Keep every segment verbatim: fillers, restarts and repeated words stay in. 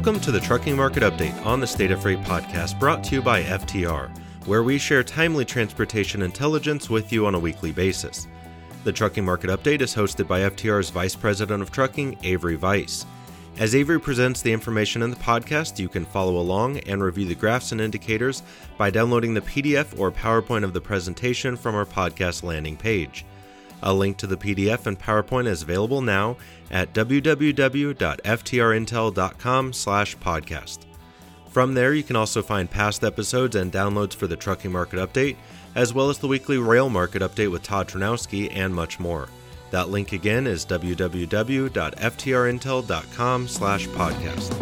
Welcome to the Trucking Market Update on the State of Freight podcast, brought to you by F T R, where we share timely transportation intelligence with you on a weekly basis. The Trucking Market Update is hosted by F T R's Vice President of Trucking, Avery Weiss. As Avery presents the information in the podcast, you can follow along and review the graphs and indicators by downloading the P D F or PowerPoint of the presentation from our podcast landing page. A link to the P D F and PowerPoint is available now at w w w dot f t r intel dot com slash podcast. From there, you can also find past episodes and downloads for the Trucking Market Update, as well as the weekly Rail Market Update with Todd Ternowski and much more. That link again is w w w dot f t r intel dot com slash podcast.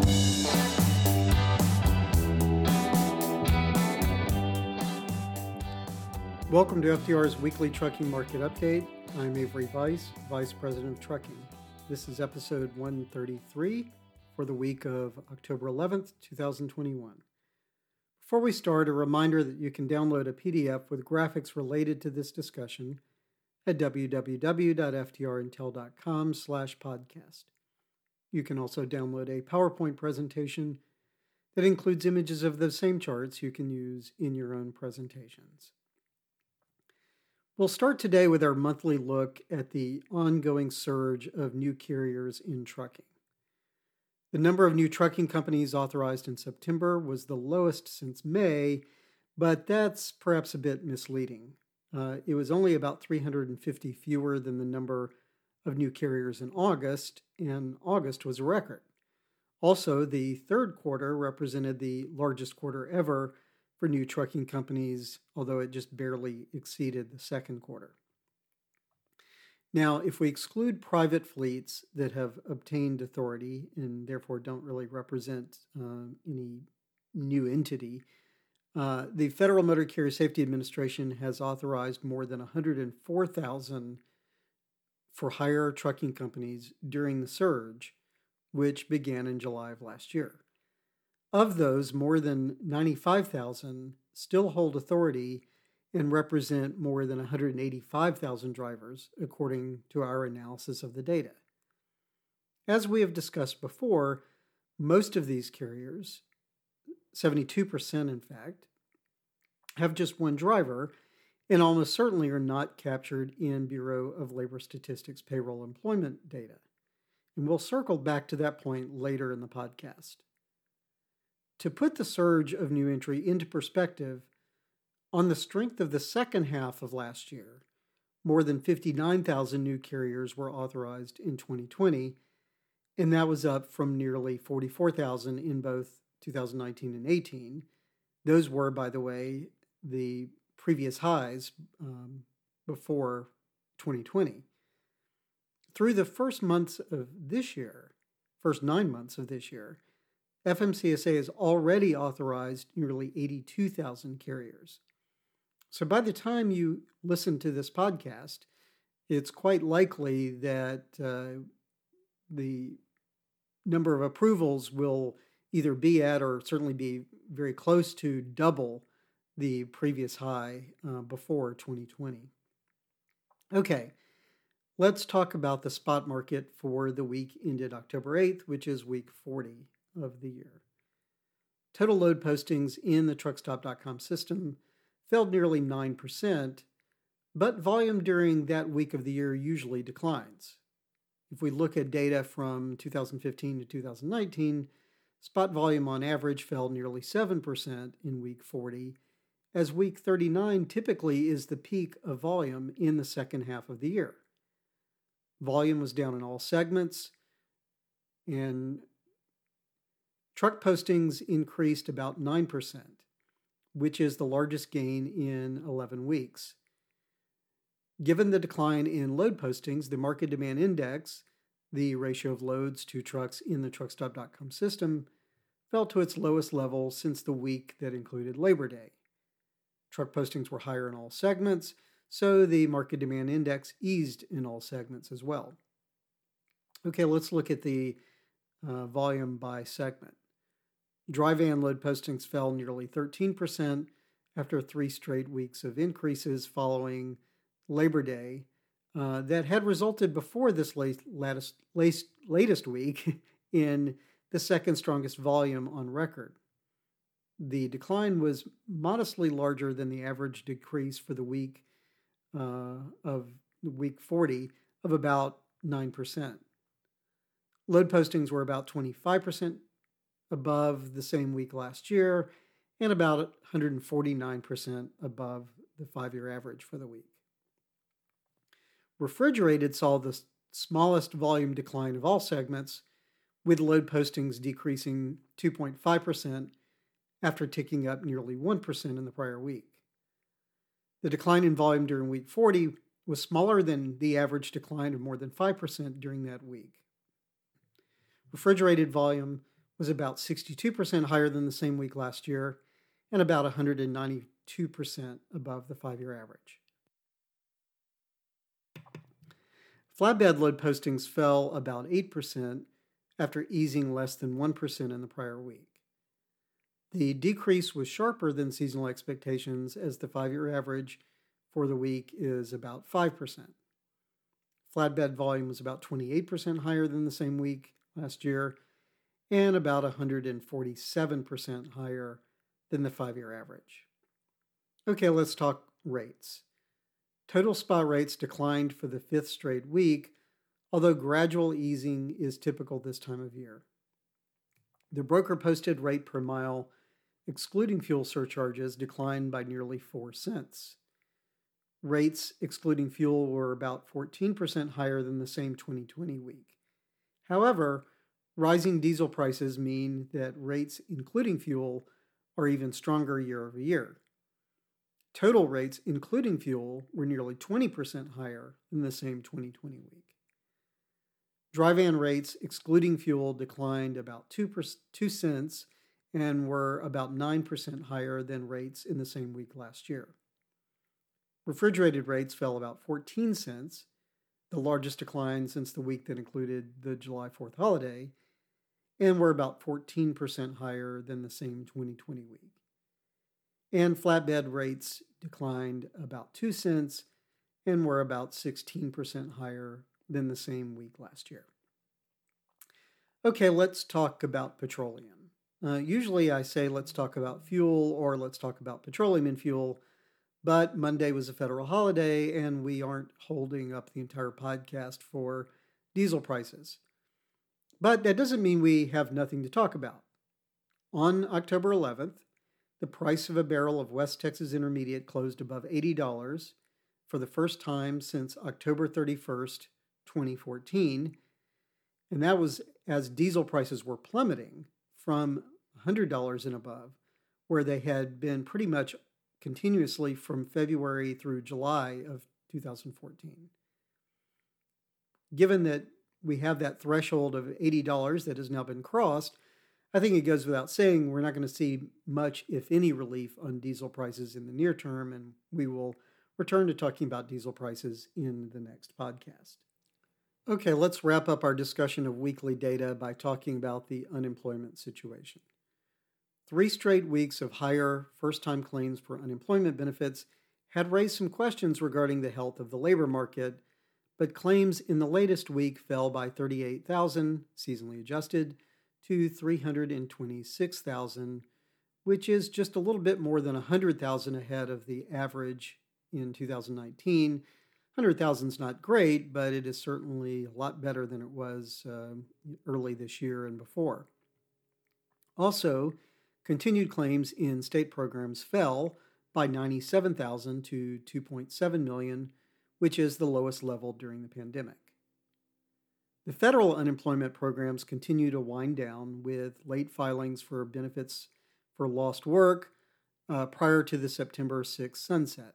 Welcome to F T R's weekly Trucking Market Update. I'm Avery Weiss, Vice President of Trucking. This is episode one thirty-three for the week of October eleventh, twenty twenty-one. Before we start, a reminder that you can download a P D F with graphics related to this discussion at w w w dot f t r intel dot com slash podcast. You can also download a PowerPoint presentation that includes images of the same charts you can use in your own presentations. We'll start today with our monthly look at the ongoing surge of new carriers in trucking. The number of new trucking companies authorized in September was the lowest since May, but that's perhaps a bit misleading. Uh, it was only about three hundred fifty fewer than the number of new carriers in August, and August was a record. Also, the third quarter represented the largest quarter ever for new trucking companies, although it just barely exceeded the second quarter. Now, if we exclude private fleets that have obtained authority and therefore don't really represent uh, any new entity, uh, the Federal Motor Carrier Safety Administration has authorized more than one hundred four thousand for hire trucking companies during the surge, which began in July of last year. Of those, more than ninety-five thousand still hold authority and represent more than one hundred eighty-five thousand drivers, according to our analysis of the data. As we have discussed before, most of these carriers, seventy-two percent in fact, have just one driver and almost certainly are not captured in Bureau of Labor Statistics payroll employment data. And we'll circle back to that point later in the podcast. To put the surge of new entry into perspective, on the strength of the second half of last year, more than fifty-nine thousand new carriers were authorized in twenty twenty, and that was up from nearly forty-four thousand in both two thousand nineteen and eighteen. Those were, by the way, the previous highs um, before twenty twenty. Through the first months of this year, first nine months of this year, F M C S A has already authorized nearly eighty-two thousand carriers. So by the time you listen to this podcast, it's quite likely that uh, the number of approvals will either be at or certainly be very close to double the previous high uh, before twenty twenty. Okay, let's talk about the spot market for the week ended October eighth, which is week forty of the year. Total load postings in the truck stop dot com system fell nearly nine percent, but volume during that week of the year usually declines. If we look at data from two thousand fifteen to two thousand nineteen, spot volume on average fell nearly seven percent in week forty, as week thirty-nine typically is the peak of volume in the second half of the year. Volume was down in all segments, and truck postings increased about nine percent, which is the largest gain in eleven weeks. Given the decline in load postings, the Market Demand Index, the ratio of loads to trucks in the truck stop dot com system, fell to its lowest level since the week that included Labor Day. Truck postings were higher in all segments, so the Market Demand Index eased in all segments as well. Okay, let's look at the uh, volume by segment. Dry van load postings fell nearly thirteen percent after three straight weeks of increases following Labor Day uh, that had resulted before this late, latest, latest week in the second strongest volume on record. The decline was modestly larger than the average decrease for the week uh, of week forty of about nine percent. Load postings were about twenty-five percent above the same week last year and about one hundred forty-nine percent above the five-year average for the week. Refrigerated saw the smallest volume decline of all segments, with load postings decreasing two point five percent after ticking up nearly one percent in the prior week. The decline in volume during week forty was smaller than the average decline of more than five percent during that week. Refrigerated volume was about sixty-two percent higher than the same week last year and about one hundred ninety-two percent above the five-year average. Flatbed load postings fell about eight percent after easing less than one percent in the prior week. The decrease was sharper than seasonal expectations, as the five-year average for the week is about five percent. Flatbed volume was about twenty-eight percent higher than the same week last year and about one hundred forty-seven percent higher than the five-year average. Okay, let's talk rates. Total spot rates declined for the fifth straight week, although gradual easing is typical this time of year. The broker posted rate per mile, excluding fuel surcharges, declined by nearly four cents. Rates excluding fuel were about fourteen percent higher than the same twenty twenty week. However, rising diesel prices mean that rates including fuel are even stronger year over year. Total rates, including fuel, were nearly twenty percent higher than the same twenty twenty week. Dry van rates, excluding fuel, declined about two, two cents and were about nine percent higher than rates in the same week last year. Refrigerated rates fell about fourteen cents, the largest decline since the week that included the July fourth holiday, and were about fourteen percent higher than the same twenty twenty week. And flatbed rates declined about two cents and were about sixteen percent higher than the same week last year. Okay, let's talk about petroleum. Uh, usually I say let's talk about fuel or let's talk about petroleum and fuel, but Monday was a federal holiday and we aren't holding up the entire podcast for diesel prices. But that doesn't mean we have nothing to talk about. On October eleventh, the price of a barrel of West Texas Intermediate closed above eighty dollars for the first time since October thirty-first, twenty fourteen, and that was as diesel prices were plummeting from one hundred dollars and above, where they had been pretty much continuously from February through July of two thousand fourteen. Given that we have that threshold of eighty dollars that has now been crossed, I think it goes without saying we're not going to see much, if any, relief on diesel prices in the near term, and we will return to talking about diesel prices in the next podcast. Okay, let's wrap up our discussion of weekly data by talking about the unemployment situation. Three straight weeks of higher first-time claims for unemployment benefits had raised some questions regarding the health of the labor market, but claims in the latest week fell by thirty-eight thousand, seasonally adjusted, to three hundred twenty-six thousand, which is just a little bit more than one hundred thousand ahead of the average in two thousand nineteen. one hundred thousand is not great, but it is certainly a lot better than it was uh, early this year and before. Also, continued claims in state programs fell by ninety-seven thousand to two point seven million, which is the lowest level during the pandemic. The federal unemployment programs continue to wind down with late filings for benefits for lost work uh, prior to the September sixth sunset.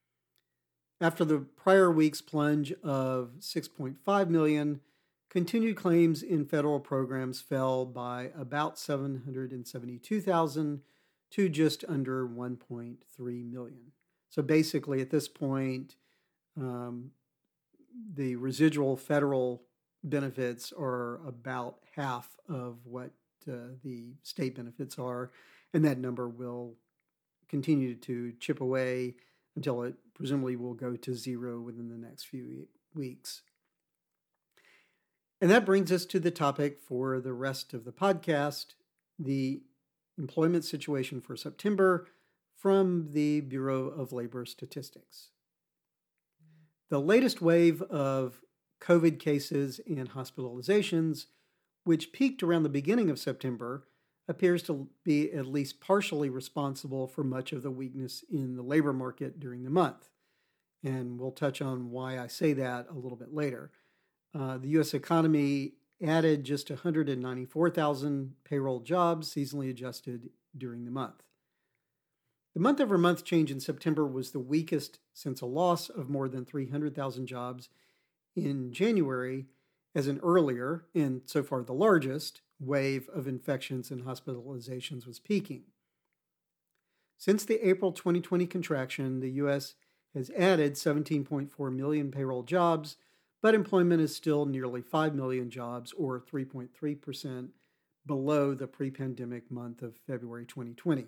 After the prior week's plunge of six point five million, continued claims in federal programs fell by about seven hundred seventy-two thousand to just under one point three million. So basically, at this point, um, the residual federal benefits are about half of what uh, the state benefits are, and that number will continue to chip away until it presumably will go to zero within the next few weeks. And that brings us to the topic for the rest of the podcast, the employment situation for September from the Bureau of Labor Statistics. The latest wave of COVID cases and hospitalizations, which peaked around the beginning of September, appears to be at least partially responsible for much of the weakness in the labor market during the month. And we'll touch on why I say that a little bit later. Uh, the U S economy added just one hundred ninety-four thousand payroll jobs seasonally adjusted during the month. The month-over-month change in September was the weakest since a loss of more than three hundred thousand jobs in January, as an earlier, and so far the largest, wave of infections and hospitalizations was peaking. Since the April twenty twenty contraction, the U S has added seventeen point four million payroll jobs, but employment is still nearly five million jobs, or three point three percent, below the pre-pandemic month of February twenty twenty.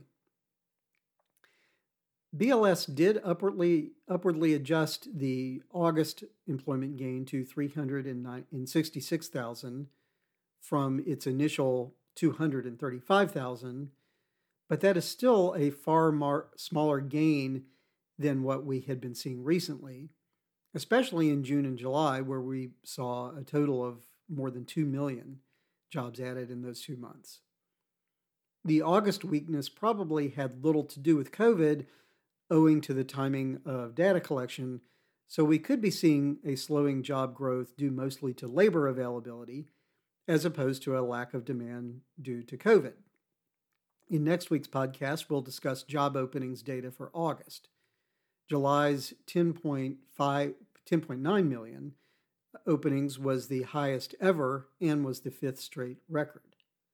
B L S did upwardly, upwardly adjust the August employment gain to three hundred sixty-six thousand from its initial two hundred thirty-five thousand, but that is still a far more, smaller gain than what we had been seeing recently, especially in June and July, where we saw a total of more than two million jobs added in those two months. The August weakness probably had little to do with COVID, owing to the timing of data collection, so we could be seeing a slowing job growth due mostly to labor availability, as opposed to a lack of demand due to COVID. In next week's podcast, we'll discuss job openings data for August. July's ten point nine million openings was the highest ever and was the fifth straight record.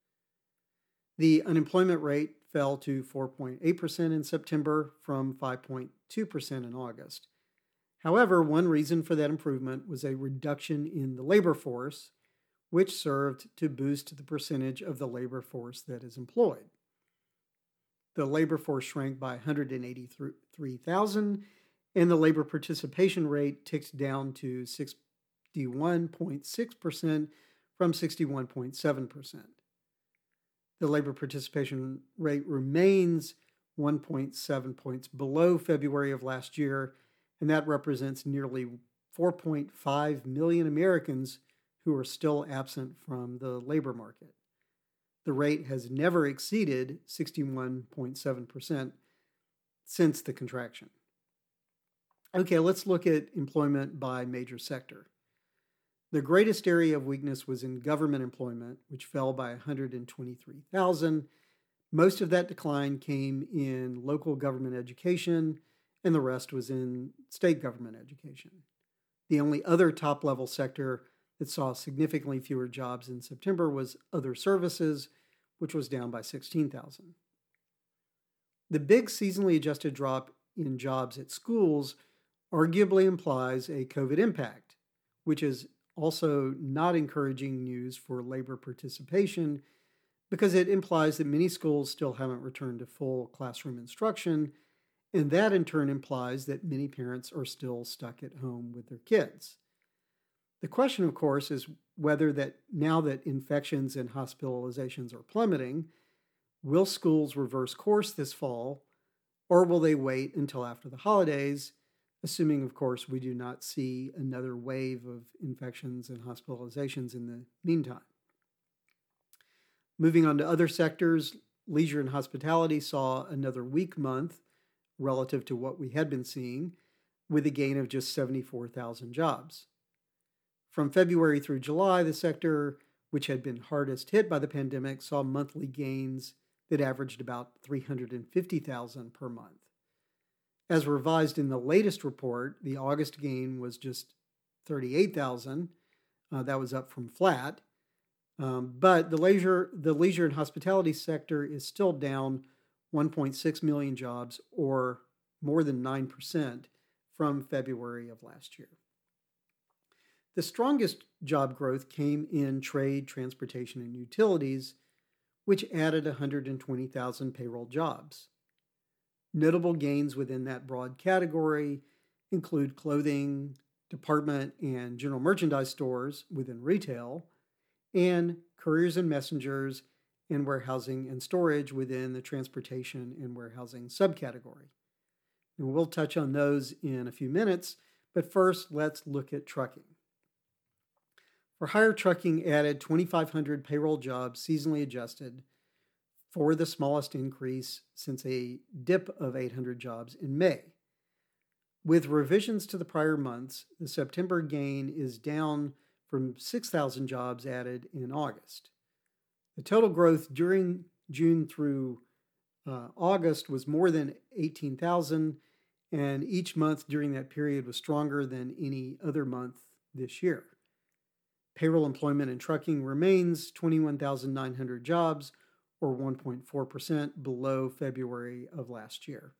The unemployment rate fell to four point eight percent in September from five point two percent in August. However, one reason for that improvement was a reduction in the labor force, which served to boost the percentage of the labor force that is employed. The labor force shrank by one hundred eighty-three thousand, and the labor participation rate ticked down to sixty-one point six percent from sixty-one point seven percent. The labor participation rate remains one point seven points below February of last year, and that represents nearly four point five million Americans who are still absent from the labor market. The rate has never exceeded sixty-one point seven percent since the contraction. Okay, let's look at employment by major sector. The greatest area of weakness was in government employment, which fell by one hundred twenty-three thousand. Most of that decline came in local government education, and the rest was in state government education. The only other top-level sector that saw significantly fewer jobs in September was other services, which was down by sixteen thousand. The big seasonally adjusted drop in jobs at schools arguably implies a COVID impact, which is also not encouraging news for labor participation because it implies that many schools still haven't returned to full classroom instruction, and that in turn implies that many parents are still stuck at home with their kids. The question, of course, is whether that now that infections and hospitalizations are plummeting, will schools reverse course this fall, or will they wait until after the holidays, assuming, of course, we do not see another wave of infections and hospitalizations in the meantime. Moving on to other sectors, leisure and hospitality saw another weak month relative to what we had been seeing, with a gain of just seventy-four thousand jobs. From February through July, the sector, which had been hardest hit by the pandemic, saw monthly gains that averaged about three hundred fifty thousand per month. As revised in the latest report, the August gain was just thirty-eight thousand. Uh, that was up from flat. Um, but the leisure, the leisure and hospitality sector is still down one point six million jobs, or more than nine percent, from February of last year. The strongest job growth came in trade, transportation, and utilities, which added one hundred twenty thousand payroll jobs. Notable gains within that broad category include clothing, department and general merchandise stores within retail, and couriers and messengers and warehousing and storage within the transportation and warehousing subcategory. And we'll touch on those in a few minutes, but first let's look at trucking. For hire, trucking added twenty-five hundred payroll jobs seasonally adjusted, for the smallest increase since a dip of eight hundred jobs in May. With revisions to the prior months, the September gain is down from six thousand jobs added in August. The total growth during June through uh, August was more than eighteen thousand, and each month during that period was stronger than any other month this year. Payroll employment in trucking remains twenty-one thousand nine hundred jobs, or one point four percent below February of last year.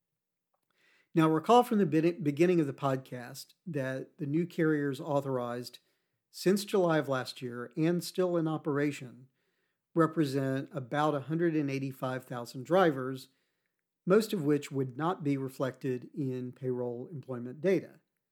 Now, recall from the beginning of the podcast that the new carriers authorized since July of last year and still in operation represent about one hundred eighty-five thousand drivers, most of which would not be reflected in payroll employment data.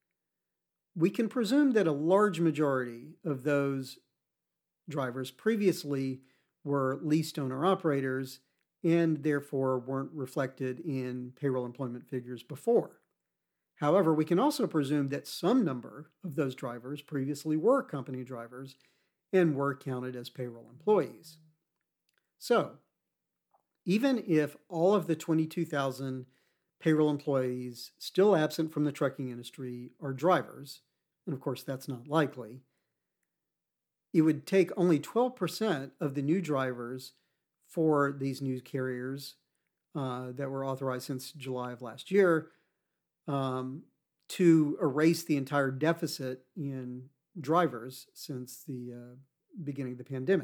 We can presume that a large majority of those drivers previously were leased owner-operators and therefore weren't reflected in payroll employment figures before. However, we can also presume that some number of those drivers previously were company drivers and were counted as payroll employees. So, even if all of the twenty-two thousand payroll employees still absent from the trucking industry are drivers, and of course that's not likely, it would take only twelve percent of the new drivers for these new carriers uh, that were authorized since July of last year um, to erase the entire deficit in drivers since the uh, beginning of the pandemic.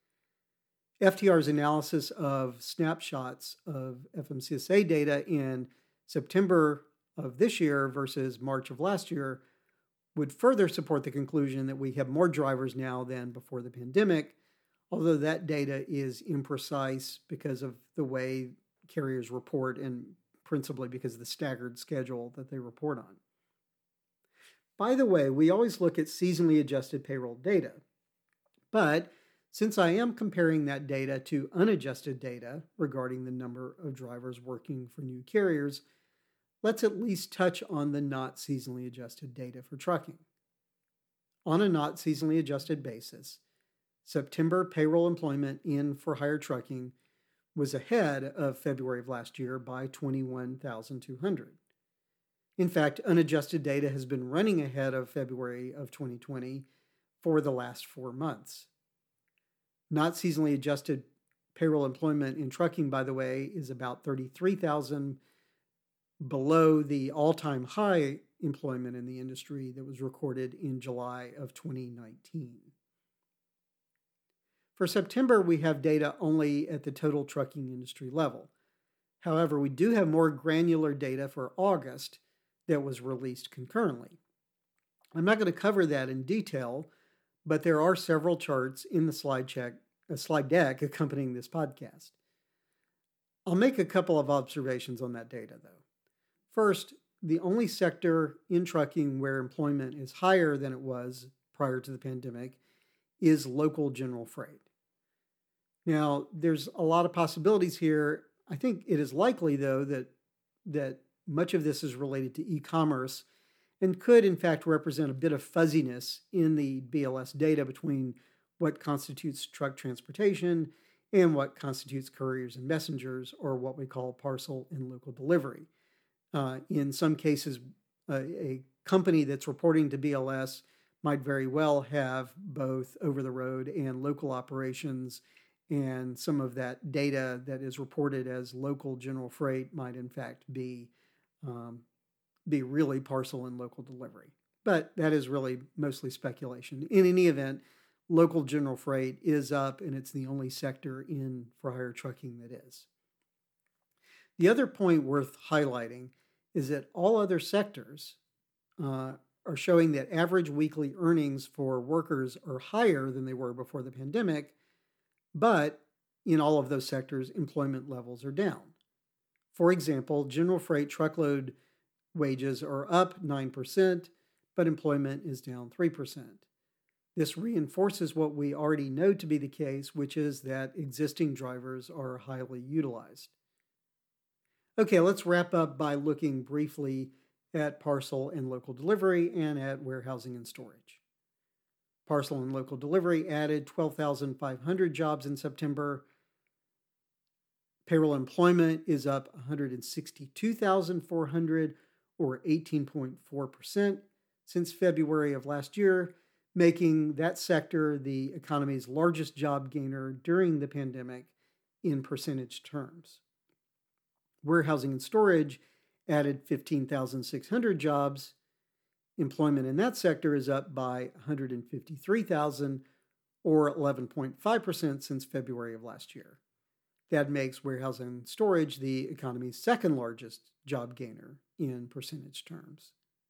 F T R's analysis of snapshots of F M C S A data in September of this year versus March of last year would further support the conclusion that we have more drivers now than before the pandemic, although that data is imprecise because of the way carriers report and principally because of the staggered schedule that they report on. By the way, we always look at seasonally adjusted payroll data, but since I am comparing that data to unadjusted data regarding the number of drivers working for new carriers, let's at least touch on the not seasonally adjusted data for trucking. On a not seasonally adjusted basis, September payroll employment in for hire trucking was ahead of February of last year by twenty-one thousand two hundred. In fact, unadjusted data has been running ahead of February of twenty twenty for the last four months. Not seasonally adjusted payroll employment in trucking, by the way, is about thirty-three thousand below the all-time high employment in the industry that was recorded in July of twenty nineteen. For September, we have data only at the total trucking industry level. However, we do have more granular data for August that was released concurrently. I'm not going to cover that in detail, but there are several charts in the slide, check, a slide deck accompanying this podcast. I'll make a couple of observations on that data, though. First, the only sector in trucking where employment is higher than it was prior to the pandemic is local general freight. Now, there's a lot of possibilities here. I think it is likely, though, that, that much of this is related to e-commerce and could, in fact, represent a bit of fuzziness in the B L S data between what constitutes truck transportation and what constitutes couriers and messengers, or what we call parcel and local delivery. Uh, in some cases, uh, a company that's reporting to B L S might very well have both over-the-road and local operations, and some of that data that is reported as local general freight might, in fact, be um, be really parcel and local delivery. But that is really mostly speculation. In any event, local general freight is up, and it's the only sector in for-hire trucking that is. The other point worth highlighting is that all other sectors uh, are showing that average weekly earnings for workers are higher than they were before the pandemic, but in all of those sectors, employment levels are down. For example, general freight truckload wages are up nine percent, but employment is down three percent. This reinforces what we already know to be the case, which is that existing drivers are highly utilized. Okay, let's wrap up by looking briefly at parcel and local delivery and at warehousing and storage. Parcel and local delivery added twelve thousand five hundred jobs in September. Payroll employment is up one hundred sixty-two thousand four hundred, or eighteen point four percent since February of last year, making that sector the economy's largest job gainer during the pandemic in percentage terms. Warehousing and storage added fifteen thousand six hundred jobs. Employment in that sector is up by one hundred fifty-three thousand, or eleven point five percent since February of last year. That makes warehousing and storage the economy's second largest job gainer in percentage terms.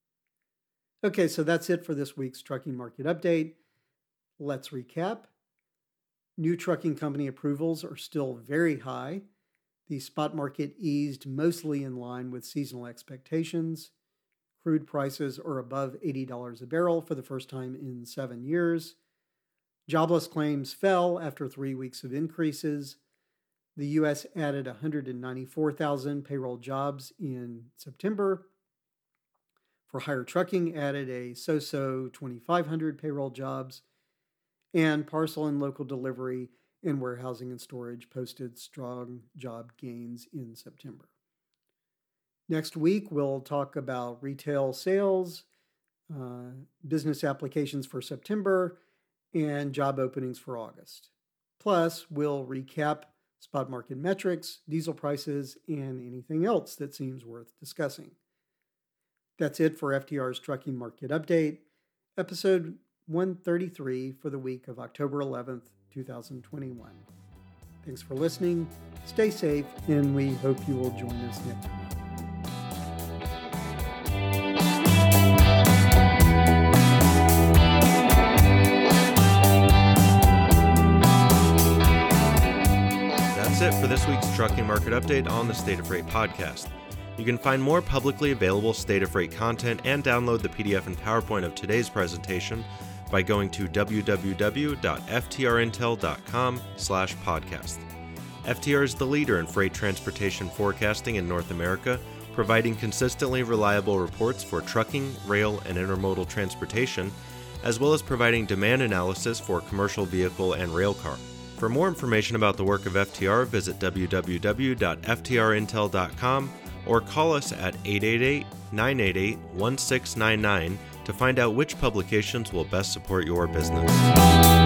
Okay, so that's it for this week's trucking market update. Let's recap. New trucking company approvals are still very high. The spot market eased mostly in line with seasonal expectations. Crude prices are above eighty dollars a barrel for the first time in seven years. Jobless claims fell after three weeks of increases. The U S added one hundred ninety-four thousand payroll jobs in September. For hire trucking, added a so-so twenty-five hundred payroll jobs. And parcel and local delivery and warehousing and storage posted strong job gains in September. Next week, we'll talk about retail sales, uh, business applications for September, and job openings for August. Plus, we'll recap spot market metrics, diesel prices, and anything else that seems worth discussing. That's it for F T R's Trucking Market Update, episode one thirty-three for the week of October eleventh, twenty twenty-one. Thanks for listening, stay safe, and we hope you will join us next week. That's it for this week's Trucking Market Update on the State of Freight podcast. You can find more publicly available State of Freight content and download the P D F and PowerPoint of today's presentation by going to w w w dot f t r intel dot com slash podcast. F T R is the leader in freight transportation forecasting in North America, providing consistently reliable reports for trucking, rail, and intermodal transportation, as well as providing demand analysis for commercial vehicle and rail car. For more information about the work of F T R, visit w w w dot f t r intel dot com or call us at eight eight eight, nine eight eight, one six nine nine to find out which publications will best support your business.